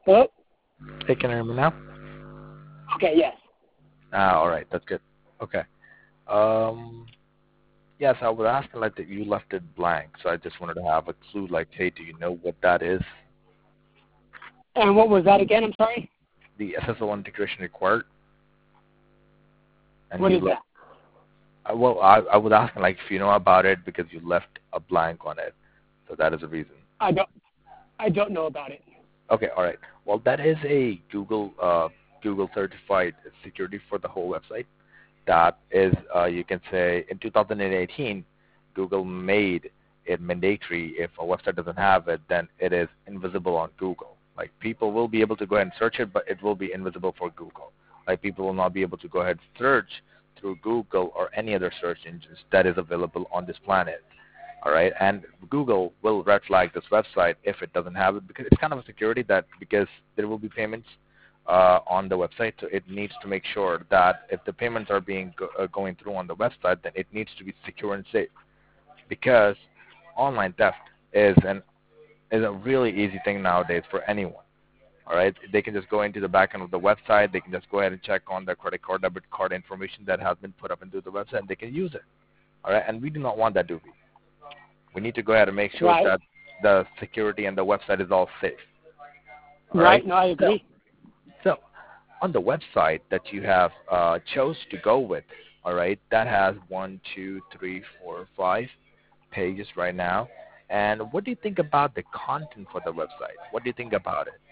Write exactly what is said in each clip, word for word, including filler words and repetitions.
Hello? Hey, can you hear me now? Okay, yes. Ah, all right, that's good. Okay. Um, yes, I was asking like that you left it blank, so I just wanted to have a clue. Like, hey, do you know what that is? And what was that again? I'm sorry? The S S L integration required, and What you is left. that? Uh, well, I I was asking like if you know about it because you left a blank on it, so that is the reason. I don't I don't know about it. Okay, all right. Well, that is a Google uh, Google certified security for the whole website. That is, uh, you can say, in two thousand eighteen, Google made it mandatory. If a website doesn't have it, then it is invisible on Google. Like people will be able to go ahead and search it, but it will be invisible for Google. Like people will not be able to go ahead and search through Google or any other search engines that is available on this planet. All right, and Google will red flag this website if it doesn't have it because it's kind of a security that because there will be payments uh, on the website, so it needs to make sure that if the payments are being go, uh, going through on the website, then it needs to be secure and safe because online theft is an is a really easy thing nowadays for anyone. All right, they can just go into the back end of the website, they can just go ahead and check on their credit card, debit card information that has been put up into the website, and they can use it. All right, and we do not want that, do we? We need to go ahead and make sure Right. that the security and the website is all safe. All right. Right, no, I So, agree. so on the website that you have uh, chose to go with, all right, that has one, two, three, four, five pages right now. And what do you think about the content for the website? What do you think about it?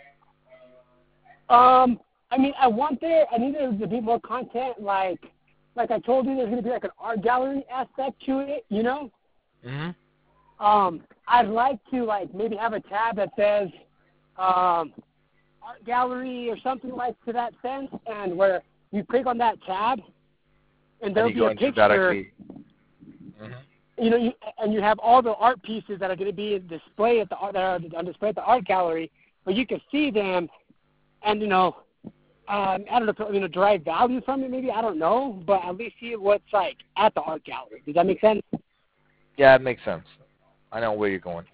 Um, I mean, I want there, I need there to be more content, like, like I told you, there's going to be like an art gallery aspect to it, you know? Mm-hmm. Um, I'd like to, like, maybe have a tab that says, um, art gallery or something like to that sense, and where you click on that tab, and And there'll you be go a into picture, directly. Mm-hmm. you know, you, and you have all the art pieces that are going to be displayed at the art, that are on display at the art gallery, but you can see them, and you know, um, I don't know, if, you know, derive value from it. Maybe I don't know, but at least see what's like at the art gallery. Does that make sense? Yeah, it makes sense. I know where you're going.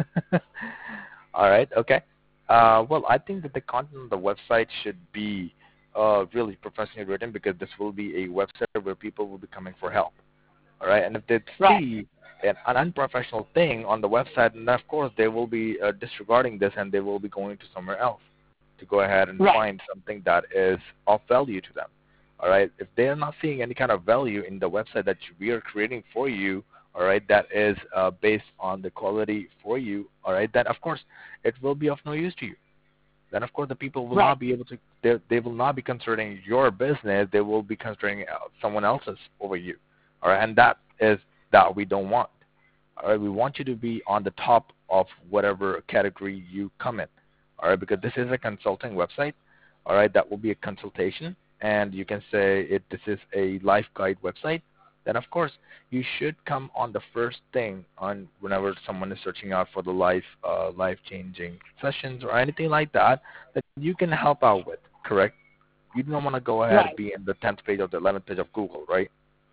All right. Okay. Uh, well, I think that the content of the website should be uh, really professionally written because this will be a website where people will be coming for help. All right. And if they Right. see an, an unprofessional thing on the website, then of course they will be uh, disregarding this and they will be going to somewhere else to go ahead and Right. find something that is of value to them. All right. If they are not seeing any kind of value in the website that we are creating for you, all right, that is uh, based on the quality for you, all right, then of course it will be of no use to you. Then of course the people will Right. not be able to, they, they will not be considering your business, they will be considering uh, someone else's over you, all right, and that is that we don't want. All right, we want you to be on the top of whatever category you come in, all right, because this is a consulting website, all right, that will be a consultation, and you can say it this is a life guide website, then of course you should come on the first thing on whenever someone is searching out for the life uh, life changing sessions or anything like that that you can help out with, correct? You don't want to go ahead and Right. be in the tenth page or the eleventh page of Google, right?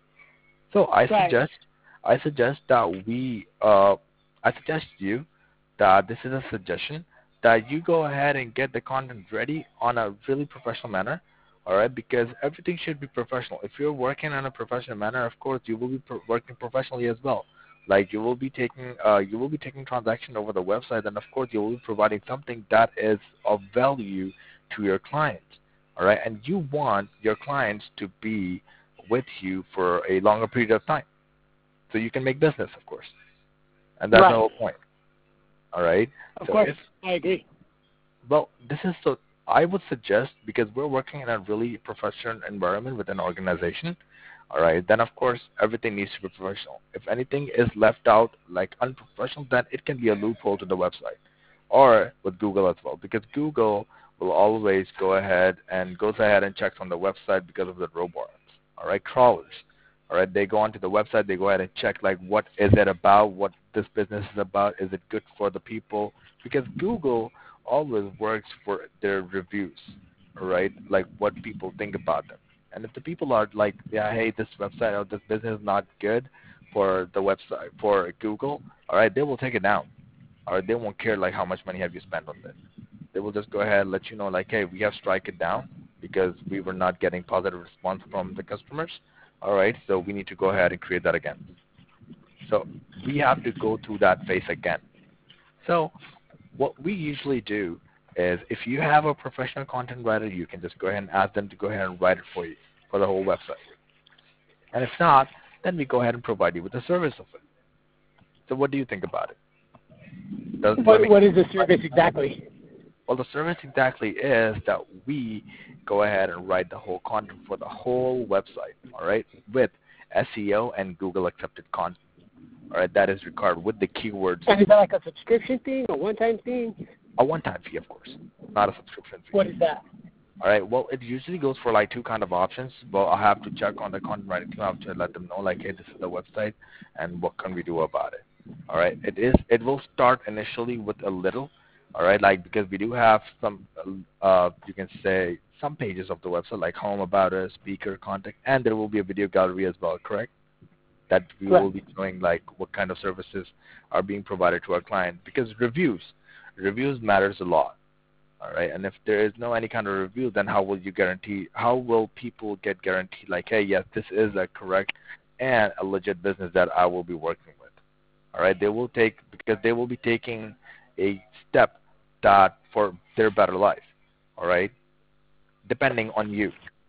So I Right. suggest I suggest that we uh, I suggest you that this is a suggestion that you go ahead and get the content ready on a really professional manner, all right? Because everything should be professional. If you're working in a professional manner, of course you will be pro- working professionally as well. Like you will be taking uh, you will be taking transaction over the website, and of course you will be providing something that is of value to your clients, all right? And you want your clients to be with you for a longer period of time so you can make business, of course. And that's the Right. whole point. All right. Of So course, if I agree. well, this is so I would suggest because we're working in a really professional environment with an organization. All right. Then of course everything needs to be professional. If anything is left out like unprofessional, then it can be a loophole to the website, or with Google as well, because Google will always go ahead and goes ahead and checks on the website because of the robots. All right, crawlers. All right, they go onto the website, they go ahead and check like what is it about, what this business is about, is it good for the people? Because Google always works for their reviews, all right? Like what people think about them. And if the people are like, yeah, hey, this website or this business is not good for the website for Google, all right, they will take it down. All right, they won't care like how much money have you spent on this. They will just go ahead and let you know, like, hey, we have strike it down because we were not getting positive response from the customers. All right, so we need to go ahead and create that again. So we have to go through that phase again. So what we usually do is if you have a professional content writer, you can just go ahead and ask them to go ahead and write it for you for the whole website. And if not, then we go ahead and provide you with the service of it. So what do you think about it? Does, does What, what is the service exactly? Well, the service exactly is that we go ahead and write the whole content for the whole website, all right, with S E O and Google accepted content. All right, that is required with the keywords. And is that like a subscription thing, a one-time thing? A one-time fee, of course, not a subscription fee. What is that? All right, well, it usually goes for like two kind of options. Well, I have to check on the content writing team. I have to let them know, like, hey, this is the website, and what can we do about it? All right, it is. It will start initially with a little. All right, like because we do have some, uh, you can say some pages of the website like home, about us, speaker, contact, and there will be a video gallery as well, correct? That we Correct. will be showing like what kind of services are being provided to our client, because reviews, reviews matters a lot. All right, and if there is no any kind of review, then how will you guarantee? How will people get guaranteed like, hey, yes, this is a correct and a legit business that I will be working with? All right, they will take because they will be taking a step that for their better life, all right, depending on you,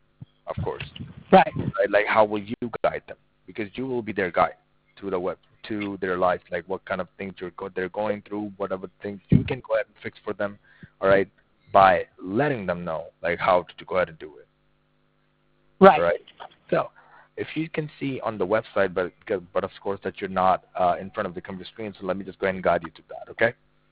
of course. Right. Right? Like how will you guide them? Because you will be their guide to the web, to their life, like what kind of things you're go- they're going through, whatever things you can go ahead and fix for them, all right, by letting them know like how to, to go ahead and do it. Right. All right. So if you can see on the website, but but of course that you're not uh, in front of the computer screen, so let me just go ahead and guide you to that, okay?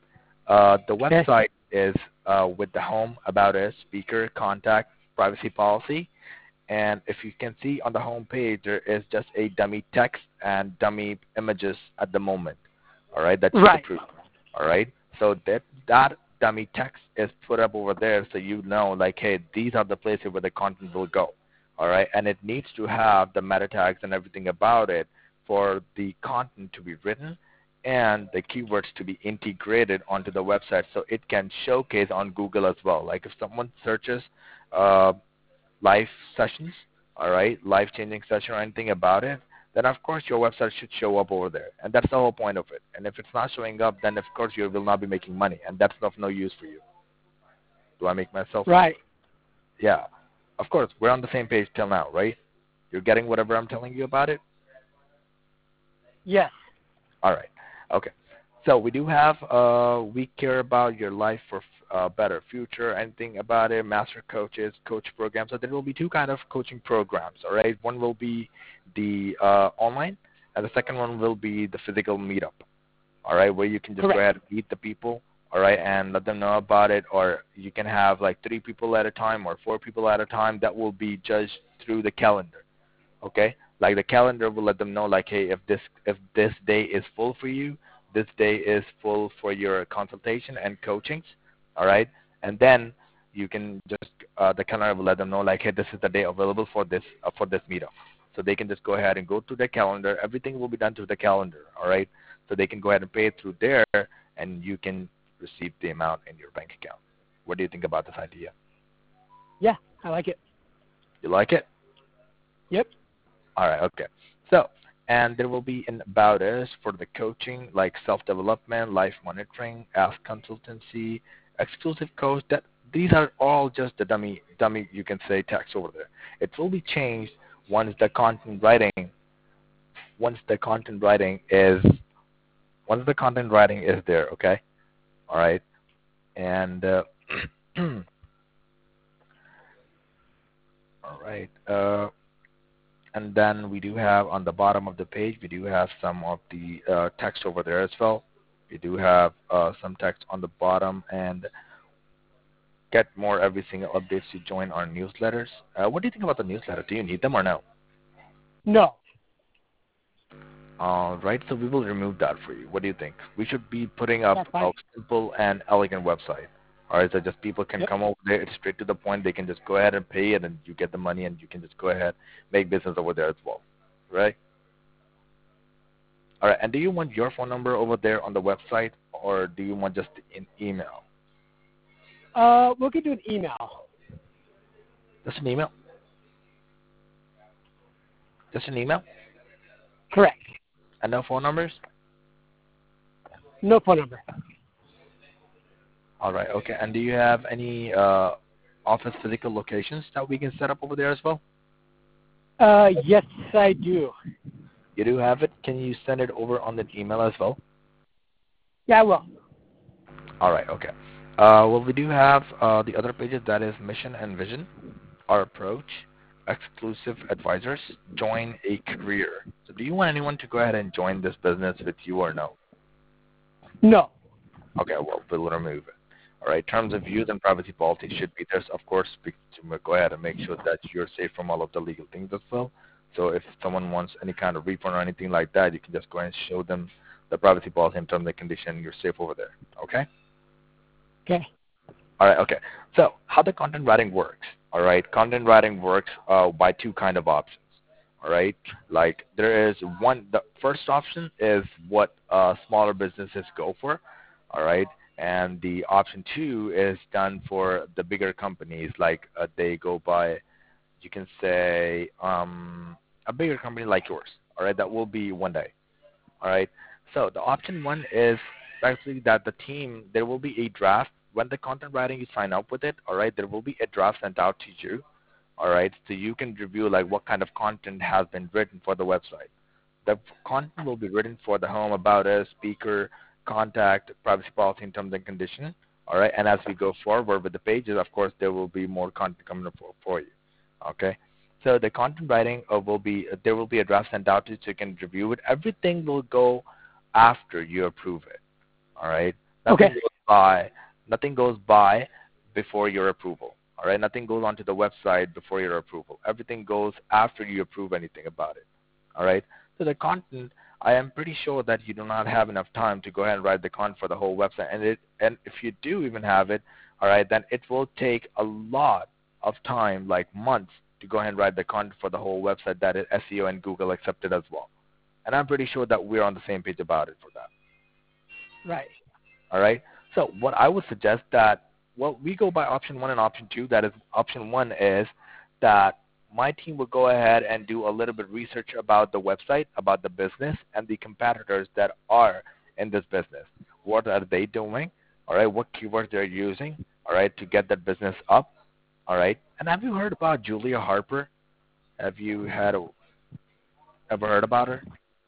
Uh, the Okay. website is uh, with the home, about us, speaker, contact, privacy policy. And if you can see on the home page, there is just a dummy text and dummy images at the moment. All right, that's Right. the proof. All right, so that that dummy text is put up over there, so you know, like, hey, these are the places where the content will go. All right, and it needs to have the meta tags and everything about it for the content to be written and the keywords to be integrated onto the website, so it can showcase on Google as well. Like if someone searches uh, live sessions, all right, life-changing session or anything about it, then of course your website should show up over there, and that's the whole point of it. And if it's not showing up, then of course you will not be making money, and that's of no use for you. Do I make myself? Right. Yeah. Of course, we're on the same page till now, right? You're getting whatever I'm telling you about it? Yes. All right. Okay. So we do have, uh, we care about your life for uh, better future, anything about it, master coaches, coach programs. So there will be two kind of coaching programs, all right? One will be the uh, online, and the second one will be the physical meetup, all right, where you can just Correct. go ahead and meet the people, all right, and let them know about it, or you can have like three people at a time or four people at a time. That will be judged through the calendar, okay? Like the calendar will let them know, like, hey, if this if this day is full for you, this day is full for your consultation and coachings, all right? And then you can just uh, the calendar will let them know, like, hey, this is the day available for this uh, for this meetup. So they can just go ahead and go to their calendar. Everything will be done through the calendar, all right? So they can go ahead and pay it through there, and you can receive the amount in your bank account. What do you think about this idea? Yeah, I like it. You like it? Yep. All right, okay. So, and there will be an about us for the coaching, like self-development, life monitoring, ask consultancy, exclusive coach. That these are all just the dummy, dummy you can say text over there. It will be changed once the content writing, once the content writing is, once the content writing is there. Okay, all right, and uh, all right. Uh, And then we do have on the bottom of the page, we do have some of the uh, text over there as well. We do have uh, some text on the bottom, and get more every single updates to join our newsletters. Uh, what do you think about the newsletter? Do you need them or no? No. All right, so we will remove that for you. What do you think? We should be putting up That's a fine. simple and elegant website. All right, so just people can Yep. come over there. It's straight to the point. They can just go ahead and pay it, and you get the money, and you can just go ahead make business over there as well, right? All right, and do you want your phone number over there on the website, or do you want just an email? Uh, we could do an email. Just an email? Just an email? Correct. And no phone numbers? No phone number. All right, okay. And do you have any uh, office physical locations that we can set up over there as well? Uh, yes, I do. You do have it? Can you send it over on the email as well? Yeah, I will. All right, okay. Uh, well, we do have uh, the other pages, that is Mission and Vision, Our Approach, Exclusive Advisors, Join a Career. So do you want anyone to go ahead and join this business with you or no? No. Okay, well, we'll remove it. All right, terms of use and privacy policy should be there. So of course, we to go ahead and make sure that you're safe from all of the legal things as well. So if someone wants any kind of refund or anything like that, you can just go ahead and show them the privacy policy and terms and condition. You're safe over there. Okay? Okay. All right, okay. So how the content writing works, all right? Content writing works uh, by two kind of options, all right? Like there is one, the first option is what uh, smaller businesses go for, all right? And the option two is done for the bigger companies, like uh, they go by, you can say, um, a bigger company like yours, all right? That will be one day, all right? So the option one is actually that the team, there will be a draft. When the content writing, you sign up with it, all right, there will be a draft sent out to you, all right, so you can review like what kind of content has been written for the website. The content will be written for the home, about us, speaker, contact, privacy policy, and terms and conditions, all right, and as we go forward with the pages, of course, there will be more content coming up for, for you, okay. So the content writing uh, will be, uh, there will be a draft sent out to you so you can review it. Everything will go after you approve it, all right. Nothing Okay. goes by Nothing goes by before your approval. All right, nothing goes onto the website before your approval. Everything goes after you approve anything about it. All right. So the content, I am pretty sure that you do not have enough time to go ahead and write the content for the whole website. And it, and if you do even have it, all right, then it will take a lot of time, like months, to go ahead and write the content for the whole website that is S E O and Google accepted as well. And I'm pretty sure that we're on the same page about it for that. Right. All right. So what I would suggest that, well, we go by option one and option two. That is, option one is that my team will go ahead and do a little bit of research about the website, about the business, and the competitors that are in this business. What are they doing? All right. What keywords they're using? All right, to get that business up. All right. And have you heard about Julia Harper? Have you had a, ever heard about her?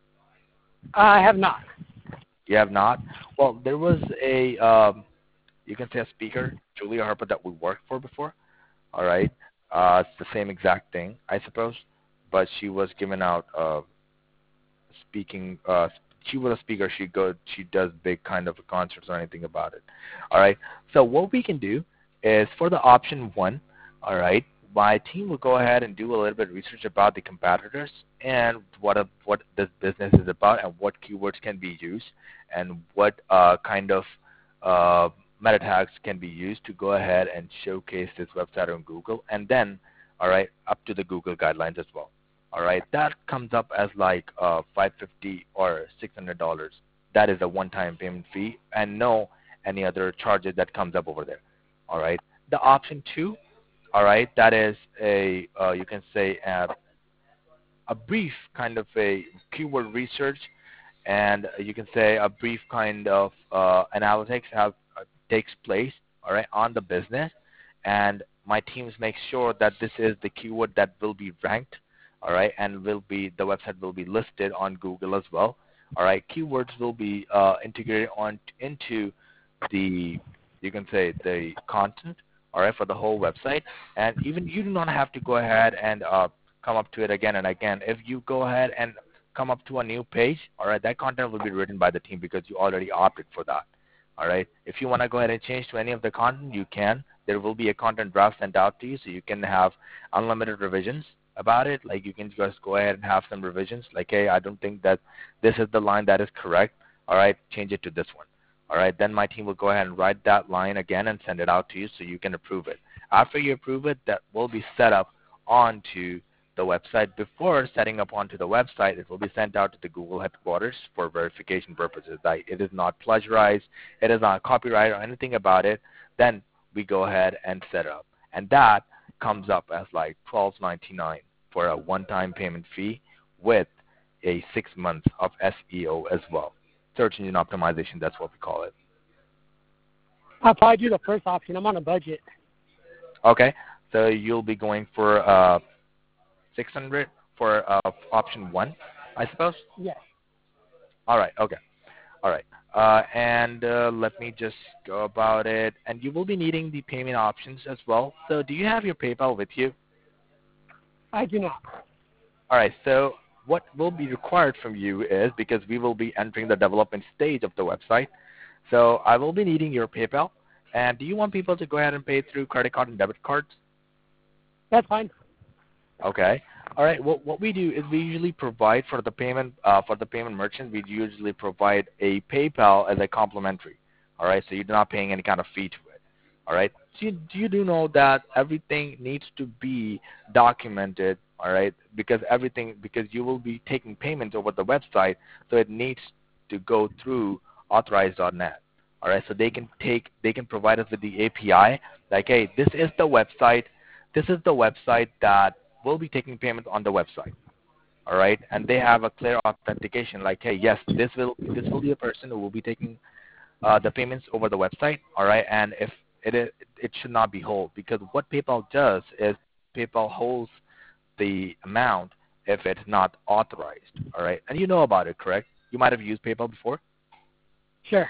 I have not. You have not? Well, there was a, um, you can say a speaker, Julia Harper, that we worked for before. All right. Uh, it's the same exact thing, I suppose. But she was given out uh, speaking. Uh, she was a speaker. She go. She does big kind of concerts or anything about it. All right. So what we can do is for the option one, all right, my team will go ahead and do a little bit of research about the competitors and what a, what this business is about and what keywords can be used and what uh, kind of uh, meta tags can be used to go ahead and showcase this website on Google, and then, all right, up to the Google guidelines as well. All right, that comes up as like uh, five hundred fifty dollars or six hundred dollars. That is a one-time payment fee, and no any other charges that comes up over there. All right, the option two, all right, that is a uh, you can say a, a brief kind of a keyword research, and you can say a brief kind of uh, analytics how uh, takes place, all right, on the business, and my teams make sure that this is the keyword that will be ranked, all right, and will be the website will be listed on Google as well, all right. Keywords will be uh, integrated on into the, you can say, the content, all right, for the whole website, and even you do not have to go ahead and uh, come up to it again and again. If you go ahead and come up to a new page, all right, that content will be written by the team because you already opted for that. All right. If you want to go ahead and change to any of the content, you can. There will be a content draft sent out to you, so you can have unlimited revisions about it. Like you can just go ahead and have some revisions. Like, hey, I don't think that this is the line that is correct. All right, change it to this one. All right, then my team will go ahead and write that line again and send it out to you so you can approve it. After you approve it, that will be set up onto the website. Before setting up onto the website, it will be sent out to the Google headquarters for verification purposes. That it is not plagiarized, it is not copyright or anything about it. Then we go ahead and set up. And that comes up as like twelve ninety-nine for a one-time payment fee with a six months of S E O as well. Search engine optimization, that's what we call it. I'll probably do the first option. I'm on a budget. Okay, so you'll be going for uh, six hundred for uh, option one, I suppose? Yes. All right, okay. All right. Uh, and uh, let me just go about it. And you will be needing the payment options as well. So do you have your PayPal with you? I do not. All right, so what will be required from you is, because we will be entering the development stage of the website, so I will be needing your PayPal. And do you want people to go ahead and pay through credit card and debit cards? That's fine. Okay. All right. What what we do is we usually provide for the payment uh, for the payment merchant. We usually provide a PayPal as a complimentary. All right. So you're not paying any kind of fee to it. All right. So you, you do know that everything needs to be documented. All right. Because everything because you will be taking payments over the website, so it needs to go through authorize dot net. All right. So they can take they can provide us with the A P I. Like, hey, this is the website. This is the website that will be taking payments on the website, all right? And they have a clear authentication, like, hey, yes, this will this will be a person who will be taking uh, the payments over the website, all right? And if it is, it should not be hold, because what PayPal does is PayPal holds the amount if it's not authorized, all right? And you know about it, correct? You might have used PayPal before. Sure.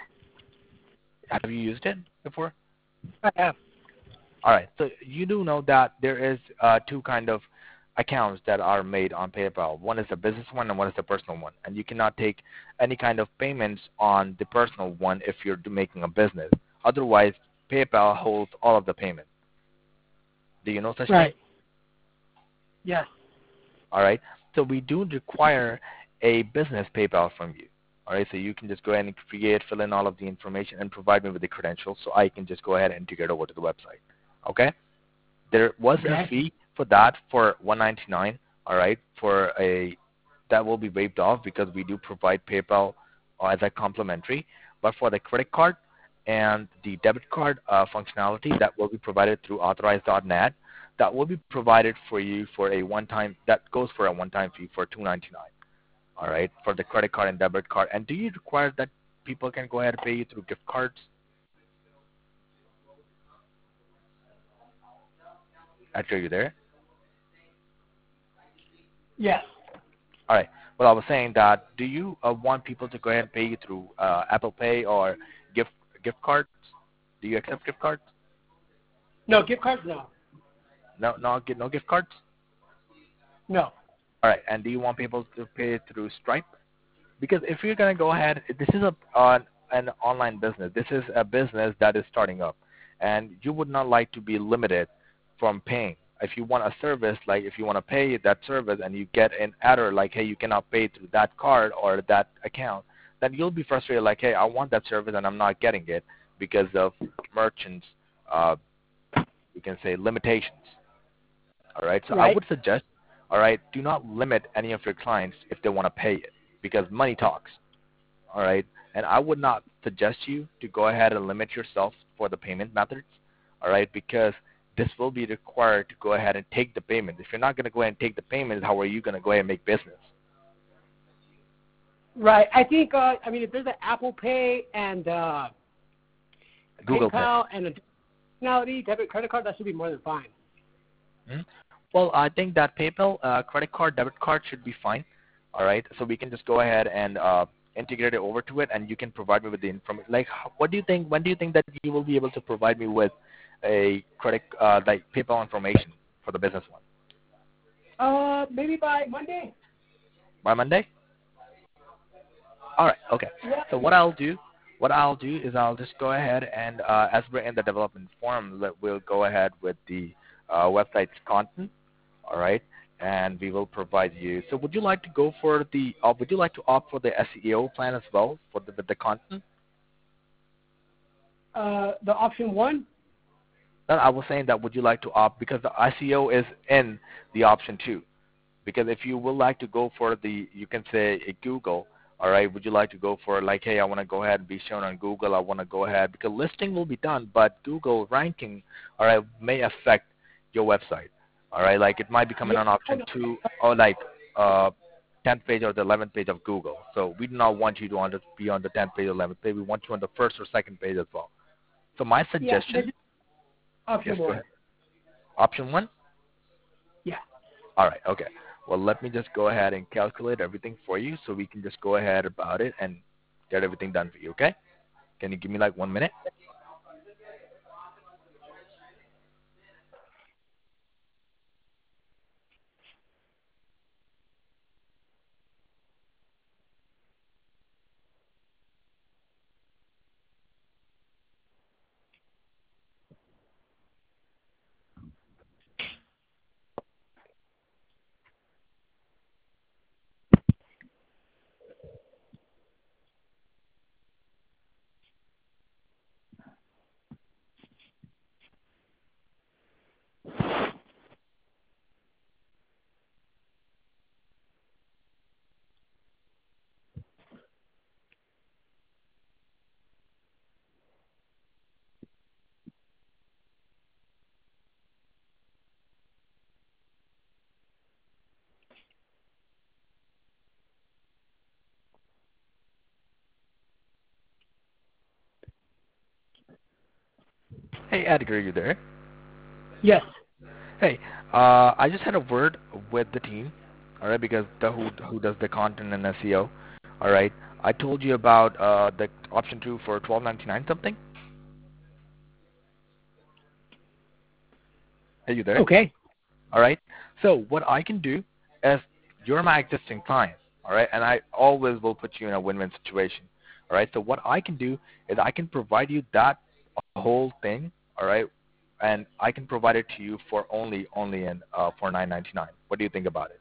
Have you used it before? I have. All right, so you do know that there is uh, two kind of accounts that are made on PayPal. One is the business one and one is the personal one. And you cannot take any kind of payments on the personal one if you're making a business. Otherwise, PayPal holds all of the payment. Do you know such Right. thing? Yes. All right, so we do require a business PayPal from you. All right, so you can just go ahead and create, fill in all of the information, and provide me with the credentials so I can just go ahead and integrate over to the website. Okay? There was Okay. a fee for that for one ninety-nine. All right, for a that will be waived off because we do provide PayPal as a complimentary. But for the credit card and the debit card uh, functionality, that will be provided through authorize dot net. That will be provided for you for a one-time. That goes for a one-time fee for two ninety-nine. All right, for the credit card and debit card. And do you require that people can go ahead and pay you through gift cards? Are you there? Yes. All right. Well, I was saying that do you uh, want people to go ahead and pay you through uh, Apple Pay or gift gift cards? Do you accept gift cards? No, gift cards, no. No, no, no gift cards? No. All right. And do you want people to pay through Stripe? Because if you're going to go ahead, this is a uh, an online business. This is a business that is starting up. And you would not like to be limited from paying. If you want a service, like if you want to pay that service and you get an error like, hey, you cannot pay through that card or that account, then you'll be frustrated like, hey, I want that service and I'm not getting it because of merchants, uh, you can say, limitations. All right, so Right. I would suggest, all right, do not limit any of your clients if they want to pay it because money talks. All right, and I would not suggest you to go ahead and limit yourself for the payment methods. All right, because this will be required to go ahead and take the payment. If you're not going to go ahead and take the payment, how are you going to go ahead and make business? Right. I think, uh, I mean, if there's an Apple Pay and uh, Google PayPal Pay. and a functionality, debit, credit card, that should be more than fine. Hmm? Well, I think that PayPal, uh, credit card, debit card should be fine. All right, so we can just go ahead and uh, integrate it over to it, and you can provide me with the information. Like, what do you think? When do you think that you will be able to provide me with a credit, uh, like PayPal information for the business one? Uh, maybe by Monday. By Monday? All right. Okay. Yeah. So what I'll do, what I'll do is I'll just go ahead and uh, as we're in the development forum, let, we'll go ahead with the uh, website's content. All right. And we will provide you. So would you like to go for the? Uh, would you like to opt for the S E O plan as well for the with the content? Uh, the option one. No, I was saying that would you like to opt because the S E O is in the option two. Because if you would like to go for the, you can say a Google All right, would you like to go for like, hey, I want to go ahead and be shown on Google. I want to go ahead because listing will be done, but Google ranking, all right, may affect your website. All right, like it might be coming Yeah. on option two or like uh, tenth page or the eleventh page of Google. So we do not want you to on the, be on the tenth page or eleventh page. We want you on the first or second page as well. So my Yeah. suggestion, yes, Option go one. ahead. Option one. Yeah. All right, okay. Well, let me just go ahead and calculate everything for you so we can just go ahead about it and get everything done for you, okay? Can you give me like one minute? Hey, Edgar, you there? Yes. Hey, uh, I just had a word with the team, all right, because the who who does the content and S E O, all right. I told you about uh, the option two for twelve ninety nine something. Hey, you there? Okay. All right. So what I can do is you're my existing client, all right, and I always will put you in a win-win situation, all right. So what I can do is I can provide you that whole thing, all right, and I can provide it to you for only only in uh, for nine ninety-nine. What do you think about it?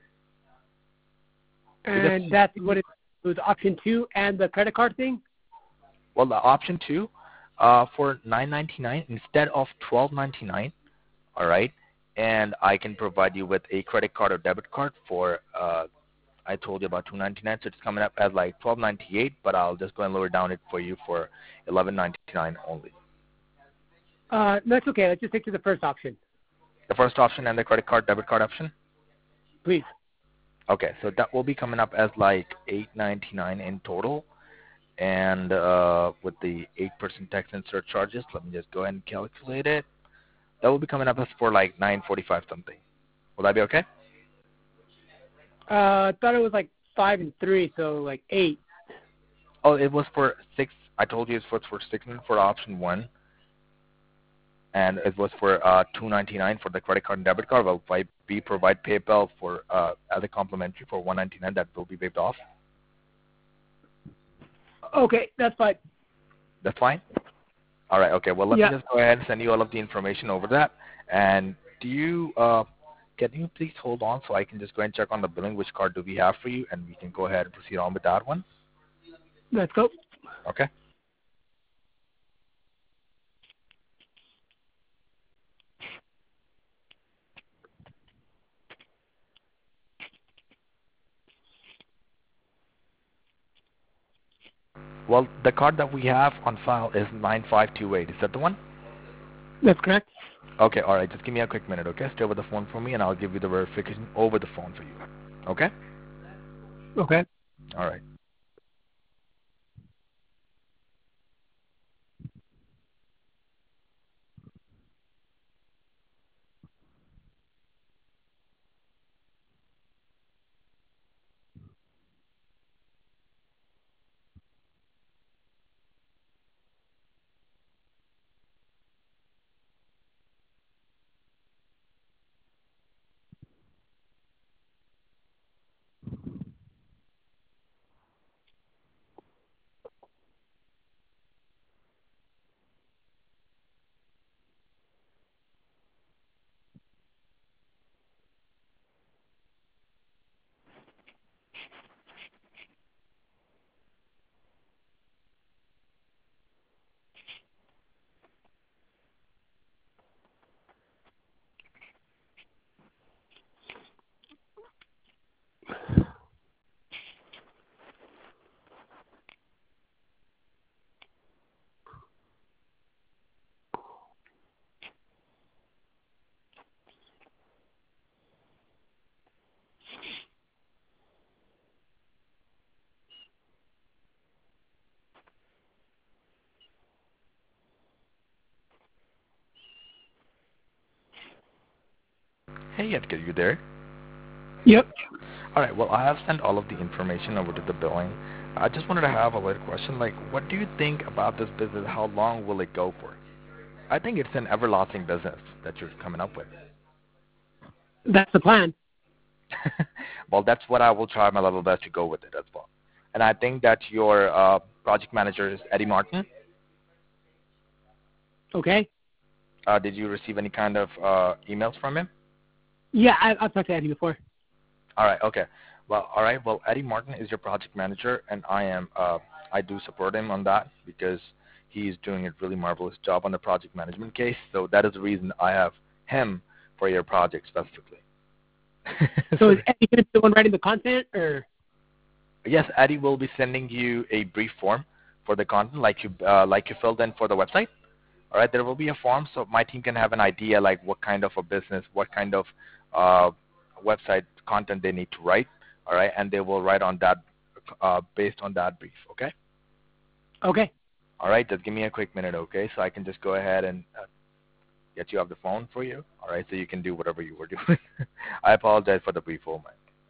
Because And that's what it was. Option two and the credit card thing. well, the option two uh, for nine ninety-nine instead of twelve ninety-nine, all right, and I can provide you with a credit card or debit card for uh, I told you about two ninety-nine, so it's coming up as like twelve ninety-eight, but I'll just go and lower down it for you for eleven ninety-nine only. Uh, that's okay. Let's just stick to the first option, The first option and the credit card, debit card option. please. Okay, so that will be coming up as like eight ninety-nine in total, and uh, with the eight percent tax and surcharges, let me just go ahead and calculate it. That will be coming up as for like nine forty-five something. Will that be okay? Uh, I thought it was like five and three, so like eight. Oh, it was for six. I told you it was for six for option one, and it was for uh, two ninety-nine for the credit card and debit card. Well, if we provide PayPal for uh, as a complimentary for one ninety-nine, that will be waived off. Okay, that's fine. That's fine. All right. Okay. Well, let Yeah. me just go ahead and send you all of the information over that. And do you uh, can you please hold on so I can just go and check on the billing which card do we have for you, and we can go ahead and proceed on with that one. Let's go. Okay. Well, the card that we have on file is nine five two eight. Is that the one? That's correct. Okay, all right. Just give me a quick minute, okay? Stay over the phone for me, and I'll give you the verification over the phone for you. Okay? Okay. All right. Hey, Edgar, you there? Yep. All right. Well, I have sent all of the information over to the billing. I just wanted to have a little question. Like, what do you think about this business? How long will it go for? I think it's an everlasting business that you're coming up with. That's the plan. Well, that's what I will try my level best to go with it as well. And I think that your uh, project manager is Eddie Martin. Okay. Uh, did you receive any kind of uh, emails from him? Yeah, I, I've talked to Eddie before. All right. Okay. Well, all right. Well, Eddie Martin is your project manager, and I am. Uh, I do support him on that because he's doing a really marvelous job on the project management case. So that is the reason I have him for your project specifically. So So is Eddie going to be the one writing the content, or? yes, Eddie will be sending you a brief form for the content, like you uh, like you filled in for the website. All right, there will be a form so my team can have an idea like what kind of a business, what kind of uh, website content they need to write. All right, and they will write on that uh, based on that brief. Okay. Okay. All right, just give me a quick minute, okay? So I can just go ahead and uh, get you off the phone for you. All right, so you can do whatever you were doing. I apologize for the brief moment.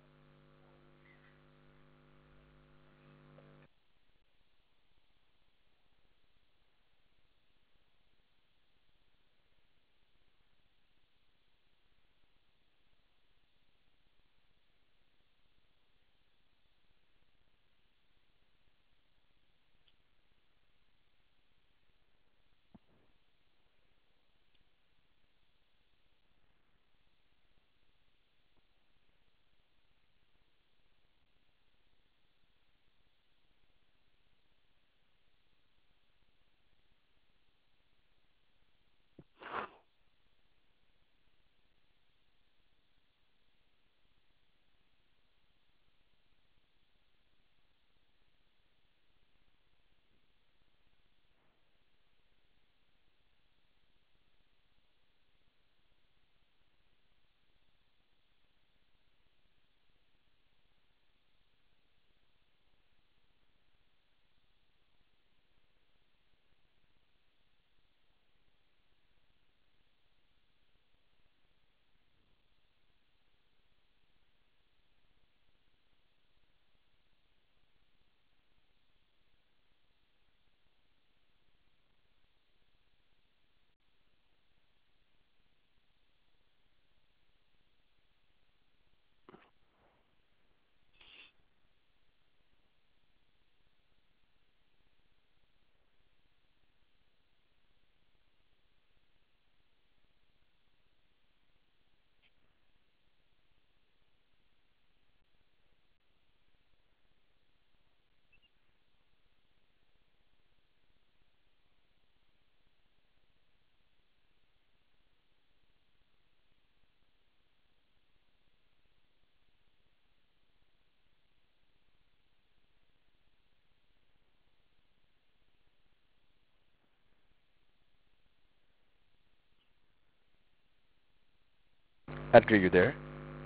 Edgar, you there?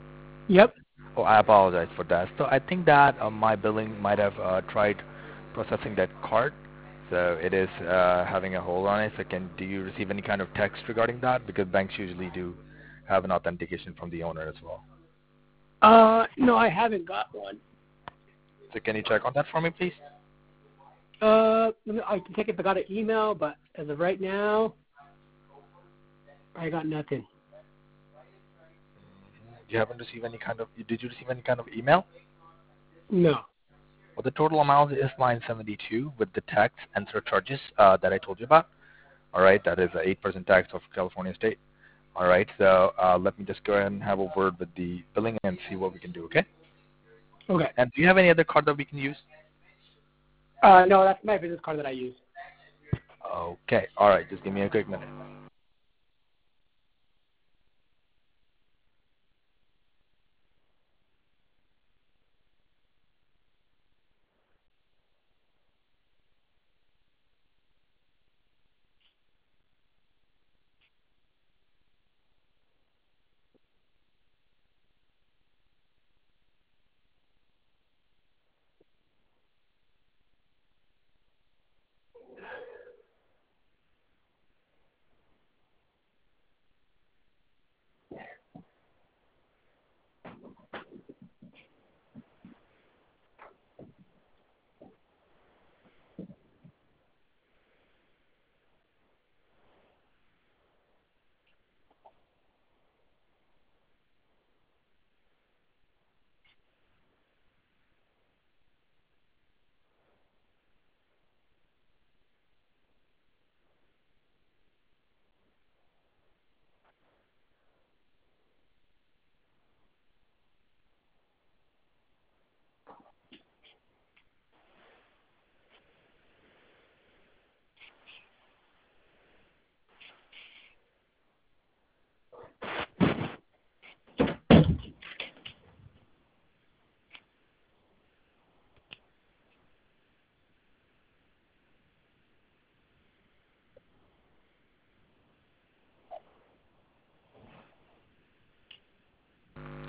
Yep. Oh, I apologize for that. So I think that uh, my billing might have uh, tried processing that card. So it is uh, having a hold on it. So can do you receive any kind of text regarding that? Because banks usually do have an authentication from the owner as well. Uh, no, I haven't got one. So can you check on that for me, please? Uh, let me- I can check if I got an email, but as of right now, I got nothing. You haven't received any kind of. Did you receive any kind of email? No. Well, the total amount is nine seventy-two with the tax and surcharges uh, that I told you about. All right, that is an eight percent tax of California state. All right, so uh, let me just go ahead and have a word with the billing and see what we can do, okay? Okay. And do you have any other card that we can use? Uh, no, that's my business card that I use. Okay, all right, just give me a quick minute.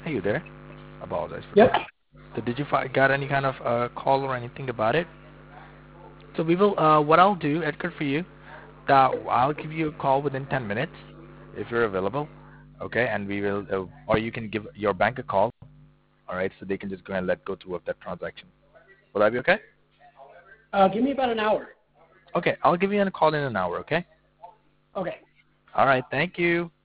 Are you there? I apologize for Yep. that. So did you fi- got any kind of uh, call or anything about it? So we will. Uh, what I'll do, Edgar, for you, that I'll give you a call within ten minutes if you're available. Okay, and we will, uh, or you can give your bank a call. All right, so they can just go and let go through of that transaction. Will that be okay? Uh, give me about an hour. Okay, I'll give you a call in an hour. Okay. Okay. All right. Thank you.